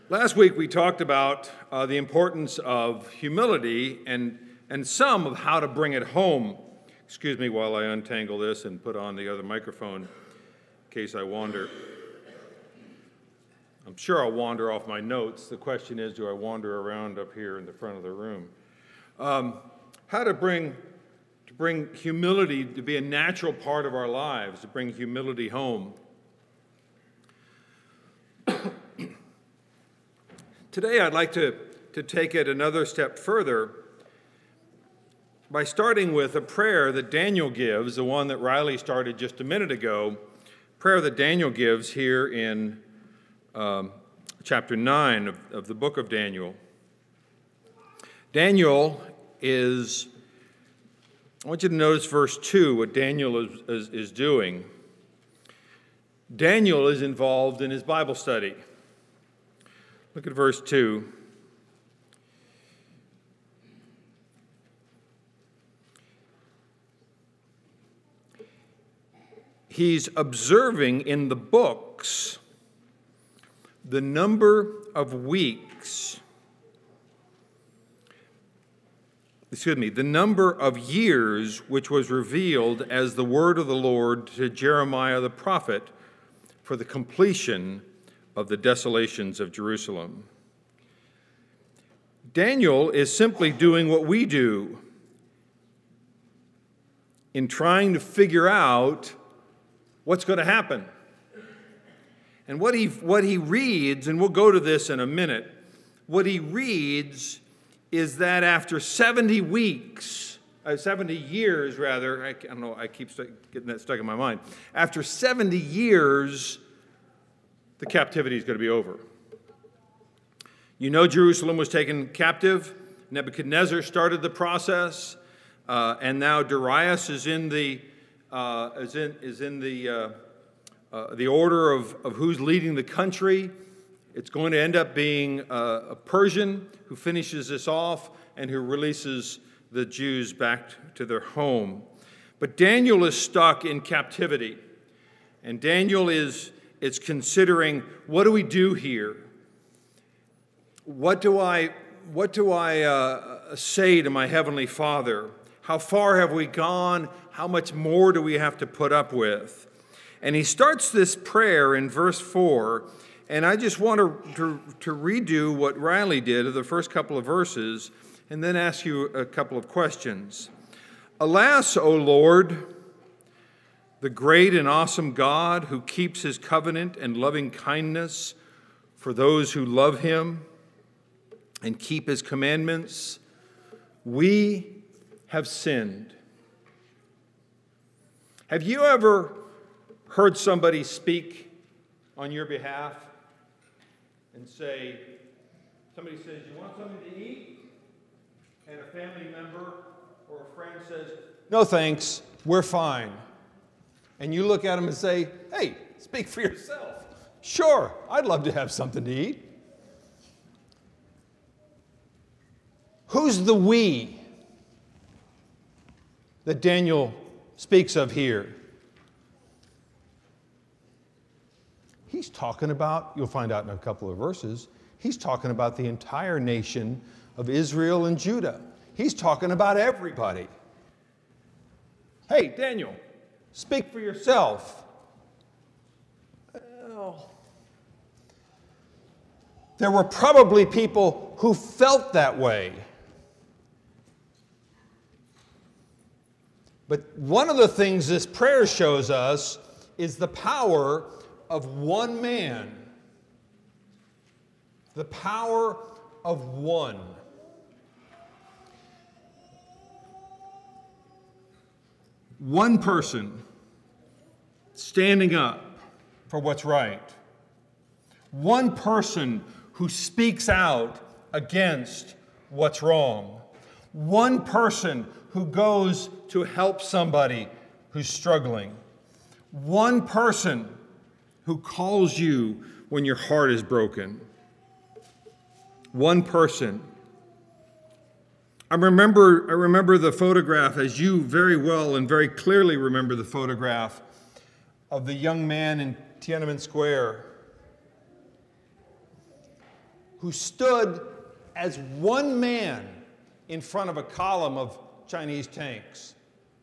Last week we talked about the importance of humility and some of how to bring it home. Excuse me while I untangle this and put on the other microphone in case I wander. I'm sure I'll wander off my notes. The question is, do I wander around up here in the front of the room? How to bring humility to be a natural part of our lives, to bring humility home. Today, I'd like to take it another step further by starting with a prayer that Daniel gives, the one that Riley started just a minute ago, prayer that Daniel gives here in chapter 9 of the book of Daniel. Daniel is, I want you to notice verse 2, what Daniel is doing. Daniel is involved in his Bible study. Look at verse 2. He's observing in the books the number of weeks, the number of years which was revealed as the word of the Lord to Jeremiah the prophet for the completion of the desolations of Jerusalem. Daniel is simply doing what we do in trying to figure out what's going to happen. And what he reads, and we'll go to this in a minute, what he reads is that after 70 years, I don't know, I keep getting that stuck in my mind. After 70 years, the captivity is going to be over. You know, Jerusalem was taken captive. Nebuchadnezzar started the process, and now Darius is in the order of who's leading the country. It's going to end up being a Persian who finishes this off and who releases the Jews back to their home. But Daniel is stuck in captivity, and Daniel is considering, what do we do here? What do I say to my Heavenly Father? How far have we gone? How much more do we have to put up with? And he starts this prayer in verse 4, and I just want to redo what Riley did of the first couple of verses and then ask you a couple of questions. Alas, O Lord, the great and awesome God who keeps his covenant and loving kindness for those who love him and keep his commandments, we have sinned. Have you ever heard somebody speak on your behalf and say, somebody says, you want something to eat? And a family member or a friend says, no thanks, we're fine. And you look at them and say, hey, speak for yourself. Sure, I'd love to have something to eat. Who's the we that Daniel speaks of here? He's talking about, you'll find out in a couple of verses, he's talking about the entire nation of Israel and Judah. He's talking about everybody. Hey, Daniel, speak for yourself. Well, there were probably people who felt that way. But one of the things this prayer shows us is the power of one man. The power of one. One person standing up for what's right. One person who speaks out against what's wrong. One person who goes to help somebody who's struggling. One person who calls you when your heart is broken. One person. I remember the photograph, as you very well and very clearly remember the photograph of the young man in Tiananmen Square who stood as one man in front of a column of Chinese tanks.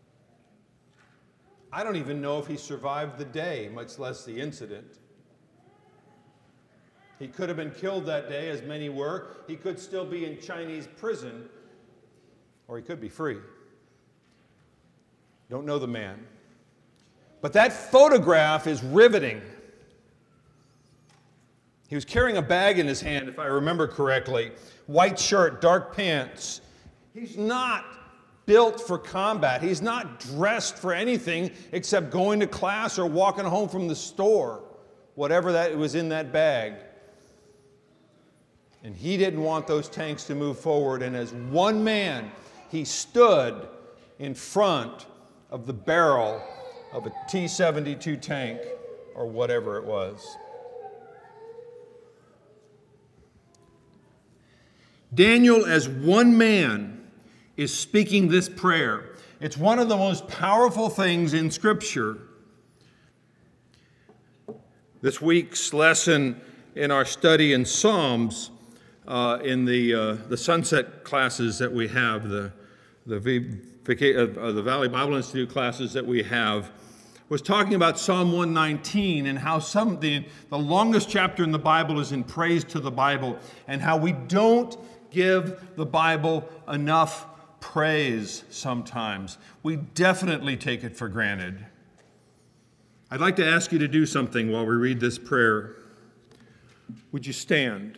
I don't even know if he survived the day, much less the incident. He could have been killed that day, as many were. He could still be in Chinese prison, or he could be free. Don't know the man. But that photograph is riveting. He was carrying a bag in his hand, if I remember correctly. White shirt, dark pants. He's not built for combat. He's not dressed for anything except going to class or walking home from the store, whatever that was in that bag. And he didn't want those tanks to move forward. And as one man, he stood in front of the barrel of a T-72 tank, or whatever it was. Daniel, as one man, is speaking this prayer. It's one of the most powerful things in Scripture. This week's lesson in our study in Psalms, in the sunset classes that we have, the Valley Bible Institute classes that we have, was talking about Psalm 119 and how the longest chapter in the Bible is in praise to the Bible, and how we don't give the Bible enough praise sometimes. We definitely take it for granted. I'd like to ask you to do something while we read this prayer. Would you stand?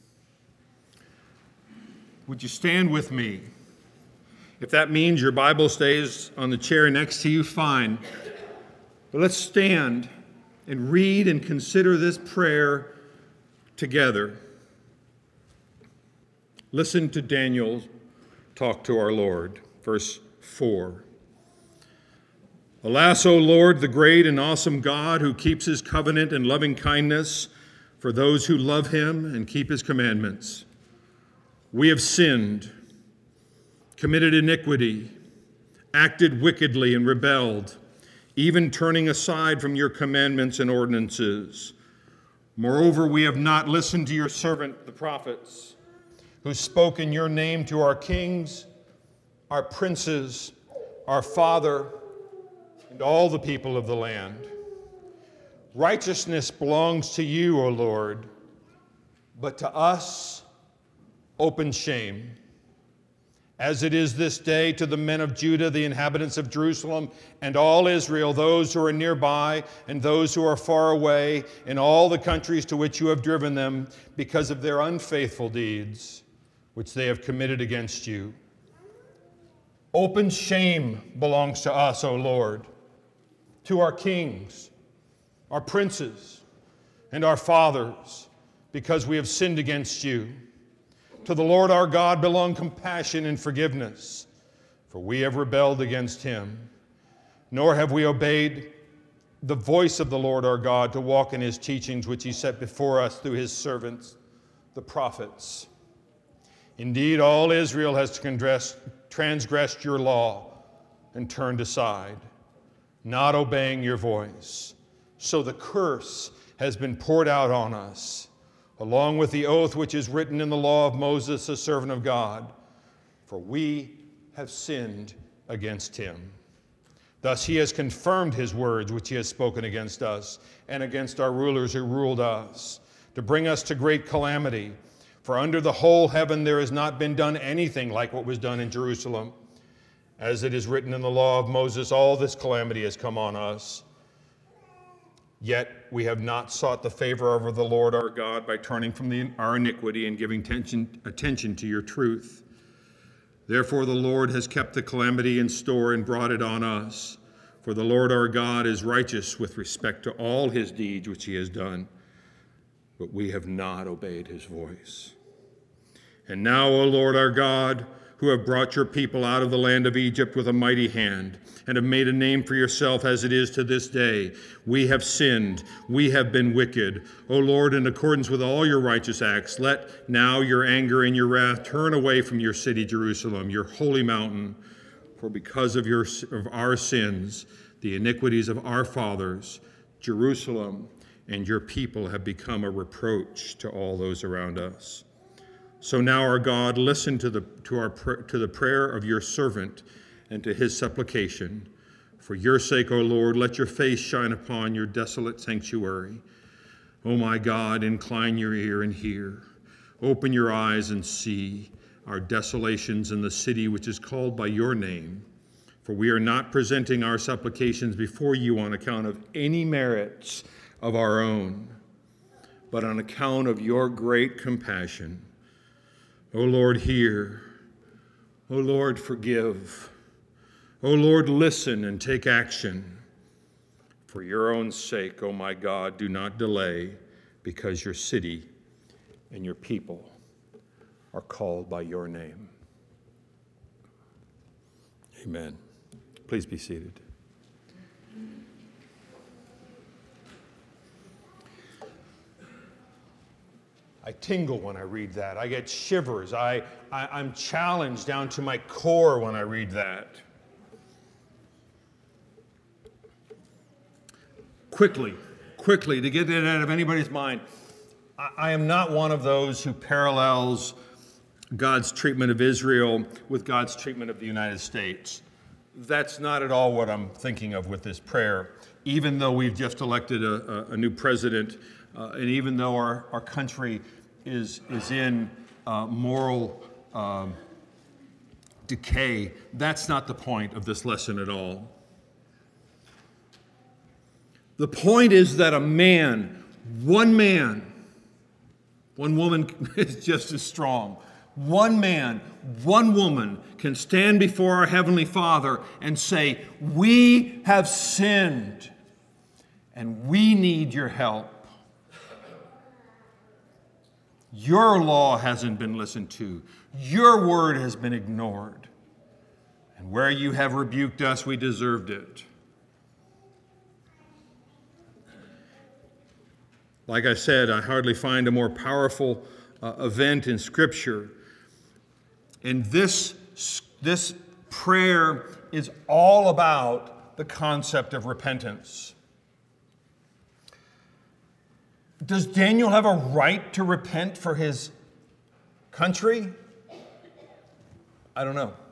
Would you stand with me? If that means your Bible stays on the chair next to you, fine. But let's stand and read and consider this prayer together. Listen to Daniel talk to our Lord. Verse 4. Alas, O Lord, the great and awesome God who keeps his covenant and loving kindness for those who love him and keep his commandments. We have sinned, committed iniquity, acted wickedly and rebelled, even turning aside from your commandments and ordinances. Moreover, we have not listened to your servant, the prophets, who spoke in your name to our kings, our princes, our father, and all the people of the land. Righteousness belongs to you, O Lord, but to us, open shame. As it is this day to the men of Judah, the inhabitants of Jerusalem, and all Israel, those who are nearby and those who are far away, in all the countries to which you have driven them, because of their unfaithful deeds, which they have committed against you. Open shame belongs to us, O Lord, to our kings, our princes, and our fathers, because we have sinned against you. To the Lord our God belong compassion and forgiveness, for we have rebelled against him. Nor have we obeyed the voice of the Lord our God to walk in his teachings, which he set before us through his servants, the prophets. Indeed, all Israel has transgressed your law and turned aside, not obeying your voice. So the curse has been poured out on us, along with the oath which is written in the law of Moses, the servant of God, for we have sinned against him. Thus he has confirmed his words which he has spoken against us and against our rulers who ruled us, to bring us to great calamity. For under the whole heaven there has not been done anything like what was done in Jerusalem. As it is written in the law of Moses, all this calamity has come on us. Yet we have not sought the favor of the Lord our God by turning from our iniquity and giving attention to your truth. Therefore the Lord has kept the calamity in store and brought it on us. For the Lord our God is righteous with respect to all his deeds which he has done, but we have not obeyed his voice. And now, O Lord our God, who have brought your people out of the land of Egypt with a mighty hand, and have made a name for yourself as it is to this day, we have sinned, we have been wicked. O Lord, in accordance with all your righteous acts, let now your anger and your wrath turn away from your city, Jerusalem, your holy mountain. For because of our sins, the iniquities of our fathers, Jerusalem and your people have become a reproach to all those around us. So now, our God, listen to the prayer of your servant and to his supplication. For your sake, O Lord, let your face shine upon your desolate sanctuary. O my God, incline your ear and hear. Open your eyes and see our desolations in the city which is called by your name. For we are not presenting our supplications before you on account of any merits of our own, but on account of your great compassion. O Lord, hear. O Lord, forgive. O Lord, listen and take action. For your own sake, O my God, do not delay, because your city and your people are called by your name. Amen. Please be seated. I tingle when I read that. I get shivers. I'm challenged down to my core when I read that. Quickly, to get it out of anybody's mind, I am not one of those who parallels God's treatment of Israel with God's treatment of the United States. That's not at all what I'm thinking of with this prayer. Even though we've just elected a new president, and even though our country is in moral decay, that's not the point of this lesson at all. The point is that one woman is just as strong. One man, one woman can stand before our Heavenly Father and say, we have sinned and we need your help. Your law hasn't been listened to. Your word has been ignored. And where you have rebuked us, we deserved it. Like I said, I hardly find a more powerful event in Scripture. And this prayer is all about the concept of repentance. Does Daniel have a right to repent for his country? I don't know.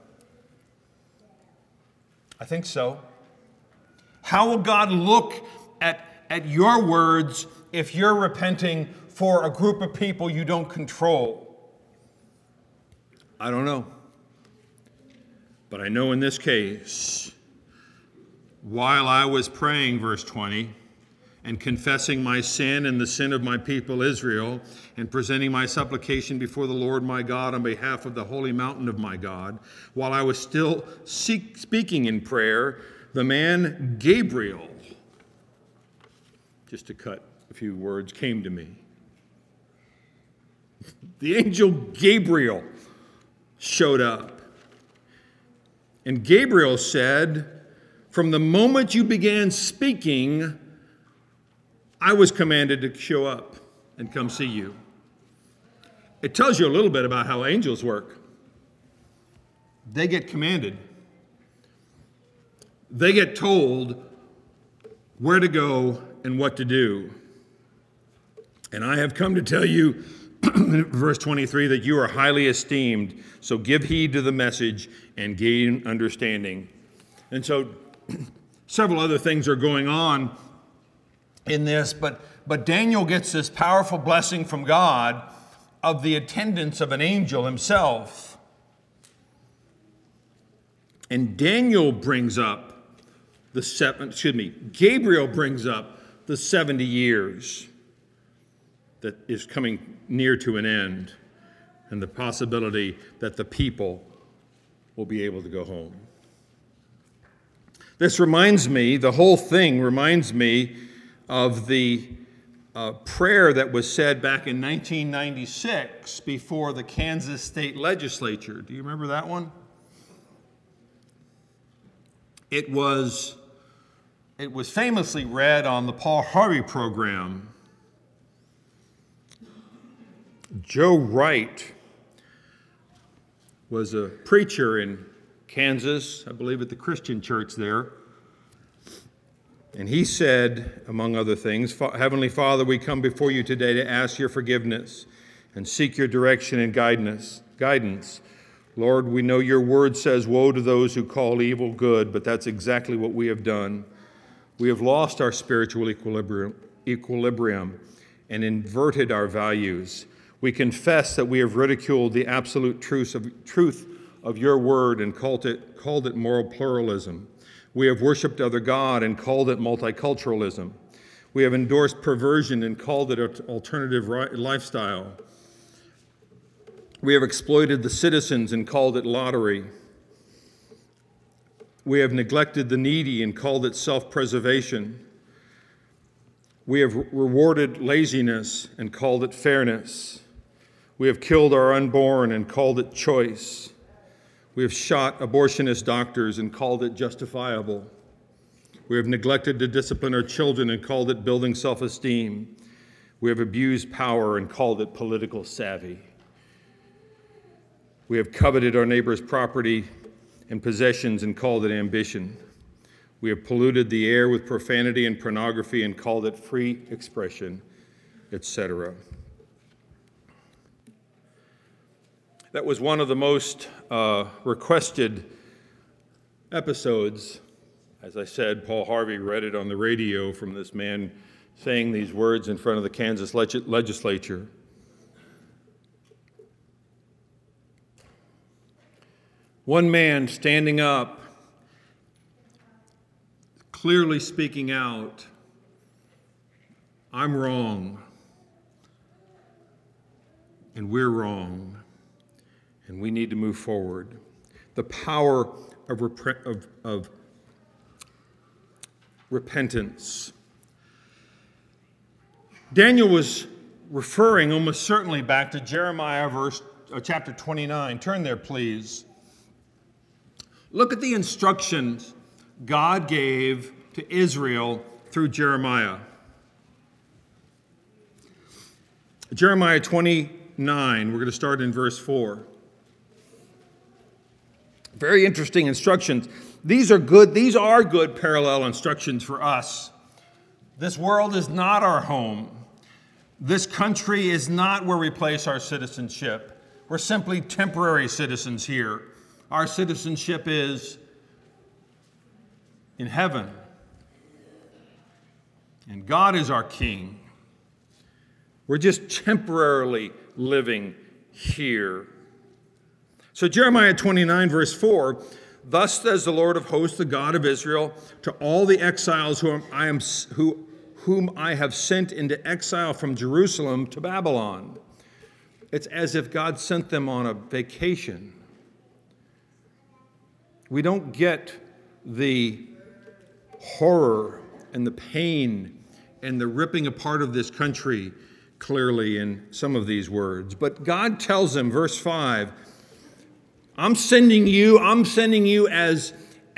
I think so. How will God look at your words if you're repenting for a group of people you don't control? I don't know. But I know in this case, while I was praying, verse 20, and confessing my sin and the sin of my people Israel, and presenting my supplication before the Lord my God on behalf of the holy mountain of my God, while I was still speaking in prayer, the man Gabriel, just to cut a few words, came to me. The angel Gabriel showed up. And Gabriel said, from the moment you began speaking, I was commanded to show up and come see you. It tells you a little bit about how angels work. They get commanded. They get told where to go and what to do. And I have come to tell you, verse 23, that you are highly esteemed, so give heed to the message and gain understanding. And so several other things are going on in this, but Daniel gets this powerful blessing from God of the attendance of an angel himself. And Gabriel brings up the 70 years that is coming near to an end, and the possibility that the people will be able to go home. This reminds me, the whole thing reminds me of the prayer that was said back in 1996 before the Kansas State Legislature. Do you remember that one? It was famously read on the Paul Harvey program. Joe Wright was a preacher in Kansas, I believe at the Christian church there. And he said, among other things, Heavenly Father, we come before you today to ask your forgiveness and seek your direction and guidance. Lord, we know your word says, woe to those who call evil good, but that's exactly what we have done. We have lost our spiritual equilibrium and inverted our values. We confess that we have ridiculed the absolute truth of your word and called it moral pluralism. We have worshiped other God and called it multiculturalism. We have endorsed perversion and called it an alternative lifestyle. We have exploited the citizens and called it lottery. We have neglected the needy and called it self-preservation. We have rewarded laziness and called it fairness. We have killed our unborn and called it choice. We have shot abortionist doctors and called it justifiable. We have neglected to discipline our children and called it building self-esteem. We have abused power and called it political savvy. We have coveted our neighbor's property and possessions and called it ambition. We have polluted the air with profanity and pornography and called it free expression, etc. That was one of the most requested episodes. As I said, Paul Harvey read it on the radio from this man saying these words in front of the Kansas legislature. One man standing up, clearly speaking out, I'm wrong, and we're wrong, and we need to move forward. The power of repentance. Daniel was referring almost certainly back to Jeremiah chapter 29. Turn there, please. Look at the instructions God gave to Israel through Jeremiah. Jeremiah 29, we're going to start in verse 4. Very interesting instructions. These are good parallel instructions for us. This world is not our home. This country is not where we place our citizenship. We're simply temporary citizens here. Our citizenship is in heaven. And God is our King. We're just temporarily living here. So Jeremiah 29, verse 4, thus says the Lord of hosts, the God of Israel, to all the exiles whom I have sent into exile from Jerusalem to Babylon. It's as if God sent them on a vacation. We don't get the horror and the pain and the ripping apart of this country clearly in some of these words. But God tells them, verse 5, I'm sending you as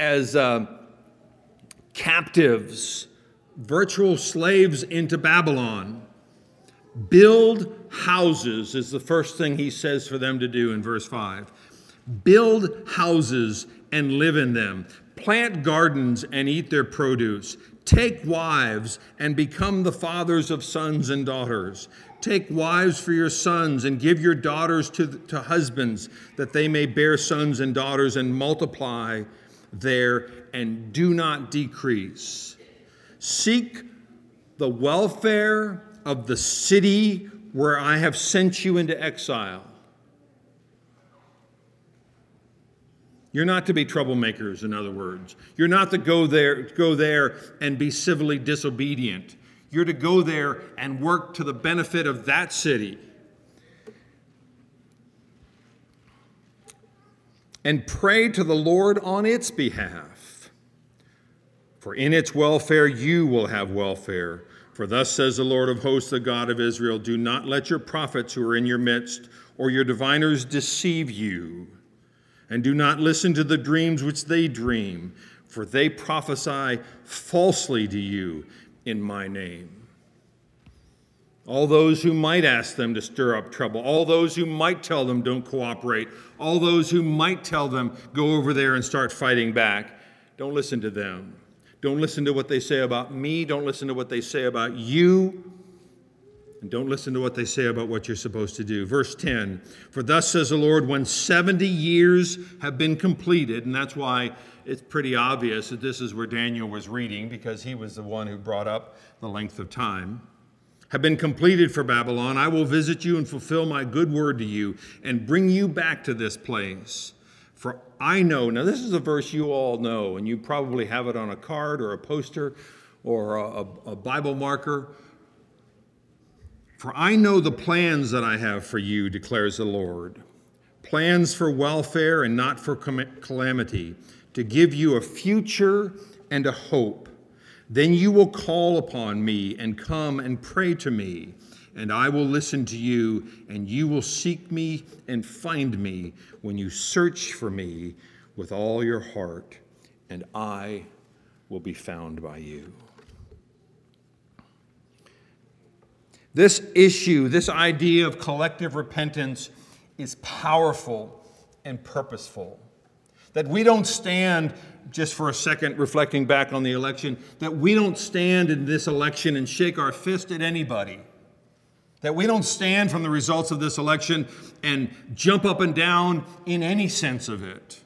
captives, virtual slaves into Babylon. Build houses is the first thing he says for them to do in verse 5. Build houses and live in them. Plant gardens and eat their produce. Take wives and become the fathers of sons and daughters. Take wives for your sons and give your daughters to husbands, that they may bear sons and daughters and multiply there and do not decrease. Seek the welfare of the city where I have sent you into exile. You're not to be troublemakers, in other words. You're not to go there and be civilly disobedient. You're to go there and work to the benefit of that city. And pray to the Lord on its behalf. For in its welfare you will have welfare. For thus says the Lord of hosts, the God of Israel, do not let your prophets who are in your midst or your diviners deceive you. And do not listen to the dreams which they dream, for they prophesy falsely to you in my name. All those who might ask them to stir up trouble, all those who might tell them don't cooperate, all those who might tell them go over there and start fighting back, don't listen to them. Don't listen to what they say about me. Don't listen to what they say about you. And don't listen to what they say about what you're supposed to do. Verse 10, for thus says the Lord, when 70 years have been completed, and that's why it's pretty obvious that this is where Daniel was reading, because he was the one who brought up the length of time, have been completed for Babylon, I will visit you and fulfill my good word to you and bring you back to this place. For I know, now this is a verse you all know, and you probably have it on a card or a poster or a Bible marker. For I know the plans that I have for you, declares the Lord. Plans for welfare and not for calamity, to give you a future and a hope. Then you will call upon me and come and pray to me, and I will listen to you, and you will seek me and find me when you search for me with all your heart, and I will be found by you. This issue, this idea of collective repentance is powerful and purposeful. That we don't stand, just for a second reflecting back on the election, that we don't stand in this election and shake our fist at anybody. That we don't stand from the results of this election and jump up and down in any sense of it.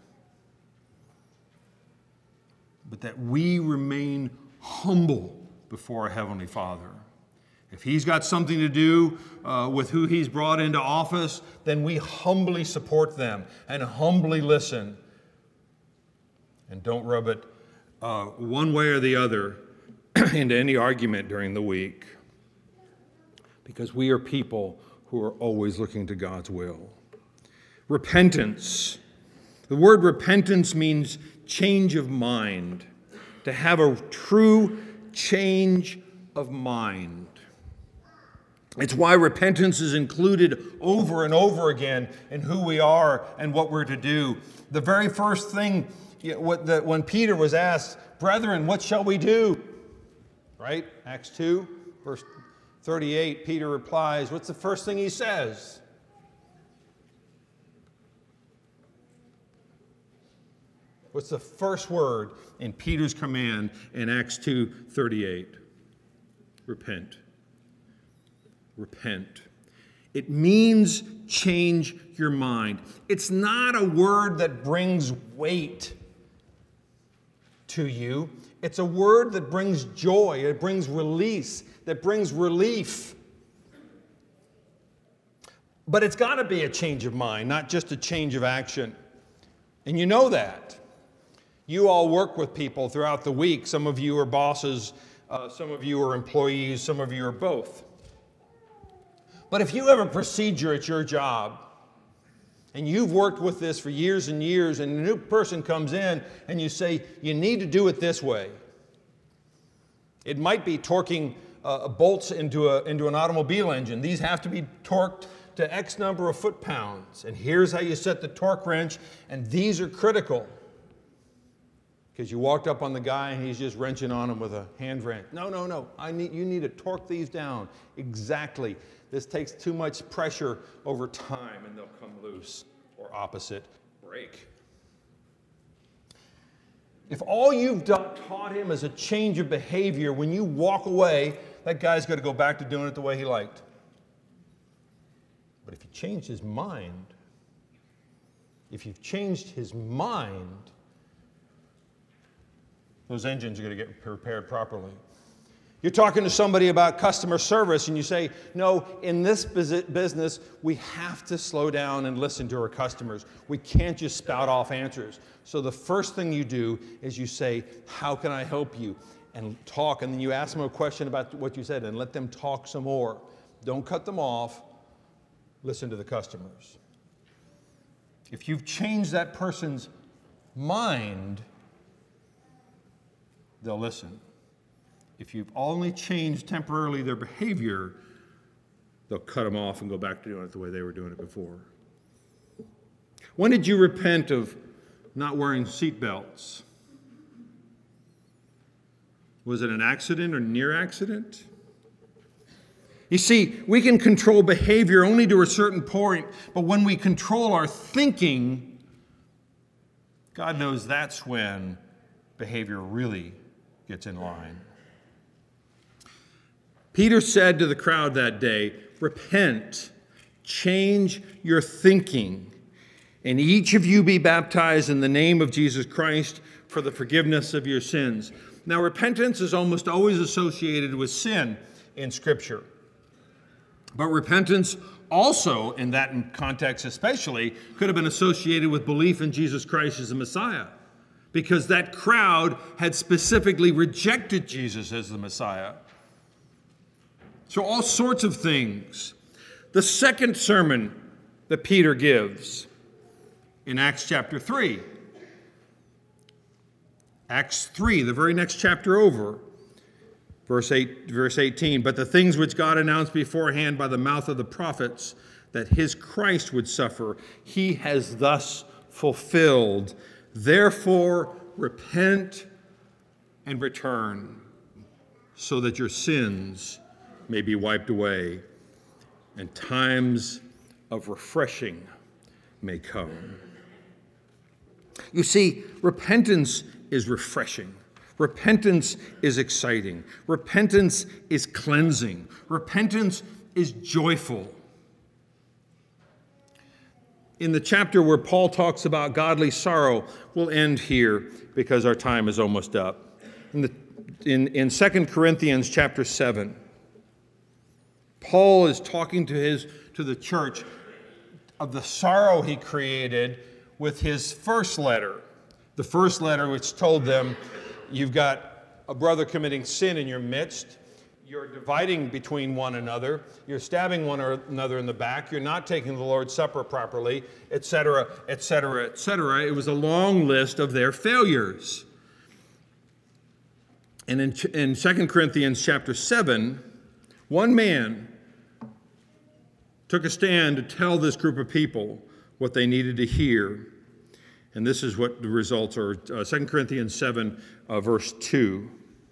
But that we remain humble before our Heavenly Father. If He's got something to do with who He's brought into office, then we humbly support them and humbly listen. And don't rub it one way or the other into any argument during the week. Because we are people who are always looking to God's will. Repentance. The word repentance means change of mind. To have a true change of mind. It's why repentance is included over and over again in who we are and what we're to do. The very first thing, when Peter was asked, brethren, what shall we do? Right? Acts 2, verse 38, Peter replies, what's the first thing he says? What's the first word in Peter's command in Acts 2:38? Repent. Repent. It means change your mind. It's not a word that brings weight to you. It's a word that brings joy. It brings release. That brings relief. But it's got to be a change of mind, not just a change of action. And you know that. You all work with people throughout the week. Some of you are bosses. Some of you are employees. Some of you are both. But if you have a procedure at your job, and you've worked with this for years and years, and a new person comes in, and you say, you need to do it this way. It might be torquing bolts into an automobile engine. These have to be torqued to X number of foot-pounds. And here's how you set the torque wrench, and these are critical. Because you walked up on the guy and he's just wrenching on him with a hand wrench. No. You need to torque these down. Exactly. This takes too much pressure over time and they'll come loose. Or opposite, break. If all you've taught him is a change of behavior, when you walk away, that guy's got to go back to doing it the way he liked. But if he changed his mind, if you've changed his mind, those engines are going to get repaired properly. You're talking to somebody about customer service and you say, no, in this business, we have to slow down and listen to our customers. We can't just spout off answers. So the first thing you do is you say, how can I help you? And talk, and then you ask them a question about what you said and let them talk some more. Don't cut them off. Listen to the customers. If you've changed that person's mind, they'll listen. If you've only changed temporarily their behavior, they'll cut them off and go back to doing it the way they were doing it before. When did you repent of not wearing seat belts? Was it an accident or near accident? You see, we can control behavior only to a certain point, but when we control our thinking, God knows that's when behavior really gets in line. Peter said to the crowd that day, repent, change your thinking, and each of you be baptized in the name of Jesus Christ for the forgiveness of your sins. Now, repentance is almost always associated with sin in Scripture. But repentance also, in that context especially, could have been associated with belief in Jesus Christ as the Messiah, because that crowd had specifically rejected Jesus as the Messiah. So all sorts of things. The second sermon that Peter gives in Acts chapter 3. Acts 3, the very next chapter over. Verse 18, but the things which God announced beforehand by the mouth of the prophets, that his Christ would suffer, he has thus fulfilled. Therefore, repent and return, so that your sins may be wiped away, and times of refreshing may come. You see, repentance is refreshing. Repentance is exciting. Repentance is cleansing. Repentance is joyful. In the chapter where Paul talks about godly sorrow, we'll end here because our time is almost up. In 2 Corinthians chapter 7, Paul is talking to the church of the sorrow he created with his first letter. The first letter which told them, you've got a brother committing sin in your midst, you're dividing between one another, you're stabbing one another in the back, you're not taking the Lord's Supper properly, etc., etc., etc. It was a long list of their failures. And in 2 Corinthians chapter 7, one man took a stand to tell this group of people what they needed to hear. And this is what the results are. 2 Corinthians 7, verse 2.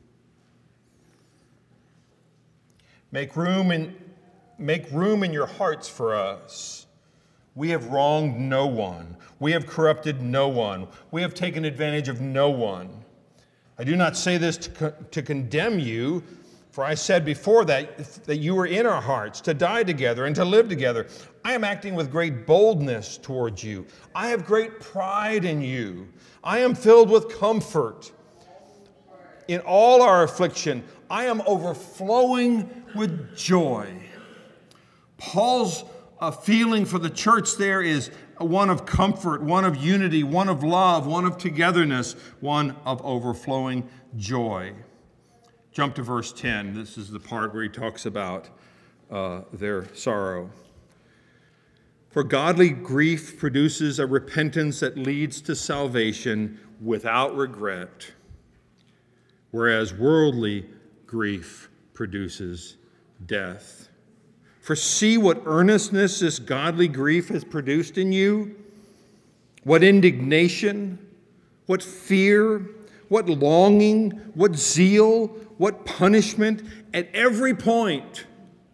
Make room in your hearts for us. We have wronged no one. We have corrupted no one. We have taken advantage of no one. I do not say this to condemn you, for I said before that you were in our hearts, to die together and to live together. I am acting with great boldness towards you. I have great pride in you. I am filled with comfort. In all our affliction, I am overflowing with joy. Paul's feeling for the church there is one of comfort, one of unity, one of love, one of togetherness, one of overflowing joy. Jump to verse 10. This is the part where he talks about their sorrow. For godly grief produces a repentance that leads to salvation without regret, whereas worldly grief produces death. For see what earnestness this godly grief has produced in you, what indignation, what fear, what longing, what zeal, what punishment. At every point,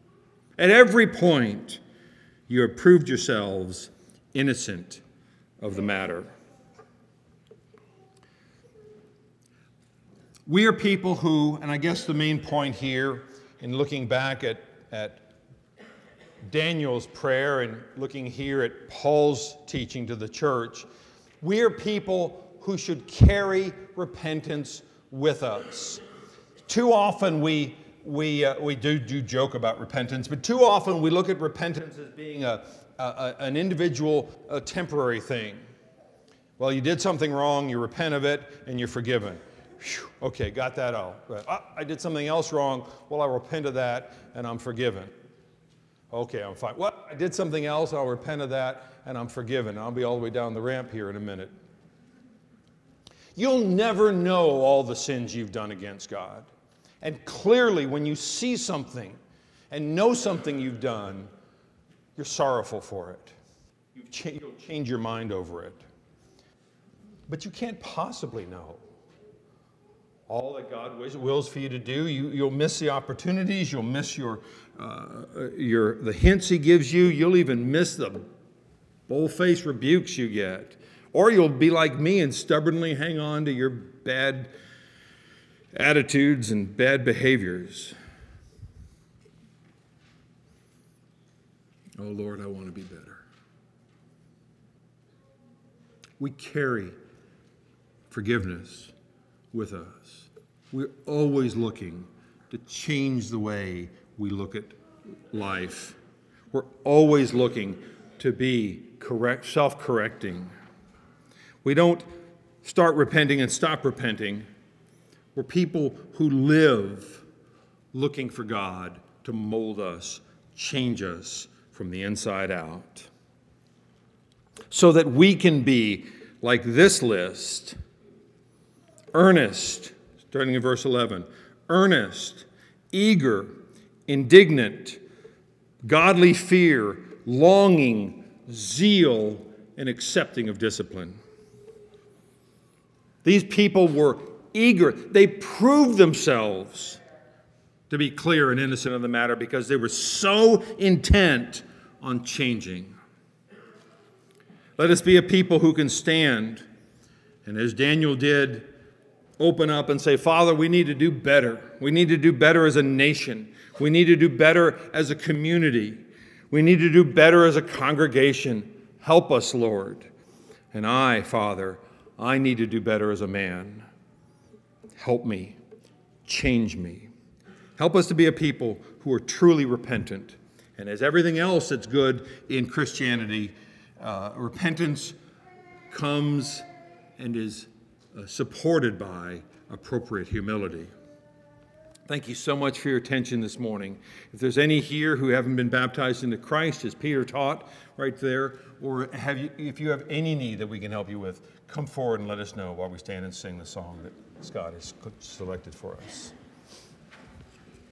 you have proved yourselves innocent of the matter. We are people who, and I guess the main point here in looking back at Daniel's prayer and looking here at Paul's teaching to the church, we are people who should carry repentance with us. Too often we do joke about repentance, but too often we look at repentance as being an individual, temporary thing. Well, you did something wrong, you repent of it, and you're forgiven. Whew, okay, got that out. I did something else wrong. Well, I repent of that, and I'm forgiven. Okay, I'm fine. Well, I did something else, I'll repent of that, and I'm forgiven. I'll be all the way down the ramp here in a minute. You'll never know all the sins you've done against God. And clearly, when you see something and know something you've done, you're sorrowful for it. You'll change your mind over it. But you can't possibly know all that God wills for you to do. You'll miss the opportunities. You'll miss the hints He gives you. You'll even miss the bull-faced rebukes you get. Or you'll be like me and stubbornly hang on to your bad attitudes and bad behaviors. Oh, Lord, I want to be better. We carry forgiveness with us. We're always looking to change the way we look at life. We're always looking to be self-correcting. We don't start repenting and stop repenting. We're people who live looking for God to mold us, change us from the inside out, so that we can be like this list, earnest, starting in verse 11, earnest, eager, indignant, godly fear, longing, zeal, and accepting of discipline. These people were eager. They proved themselves to be clear and innocent of the matter because they were so intent on changing. Let us be a people who can stand, and as Daniel did, open up and say, Father, we need to do better. We need to do better as a nation. We need to do better as a community. We need to do better as a congregation. Help us, Lord. And I, Father, I need to do better as a man. Help me. Change me. Help us to be a people who are truly repentant. And as everything else that's good in Christianity, repentance comes and is supported by appropriate humility. Thank you so much for your attention this morning. If there's any here who haven't been baptized into Christ, as Peter taught right there, or if you have any need that we can help you with, come forward and let us know while we stand and sing the song that Scott has selected for us.